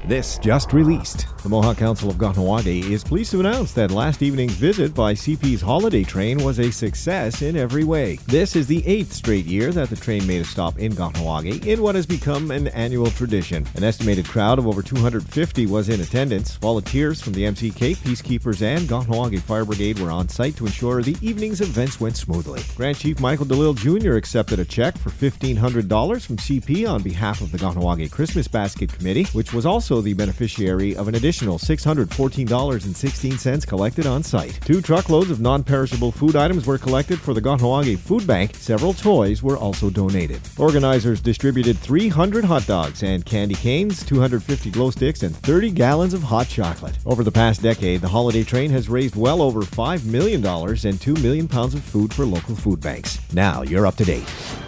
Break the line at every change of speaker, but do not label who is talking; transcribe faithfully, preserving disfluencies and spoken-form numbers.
This just released. The Mohawk Council of Kahnawake is pleased to announce that last evening's visit by C P's holiday train was a success in every way. This is the eighth straight year that the train made a stop in Kahnawake in what has become an annual tradition. An estimated crowd of over two hundred fifty was in attendance. Volunteers from the M C K, Peacekeepers, and Kahnawake Fire Brigade were on site to ensure the evening's events went smoothly. Grand Chief Michael DeLille Junior accepted a check for fifteen hundred dollars from C P on behalf of the Kahnawake Christmas Basket Committee, which was also the beneficiary of an additional six hundred fourteen dollars and sixteen cents collected on site. Two truckloads of non-perishable food items were collected for the Kahnawake Food Bank. Several toys were also donated. Organizers distributed three hundred hot dogs and candy canes, two hundred fifty glow sticks, and thirty gallons of hot chocolate. Over the past decade, the holiday train has raised well over five million dollars and two million pounds of food for local food banks. Now you're up to date.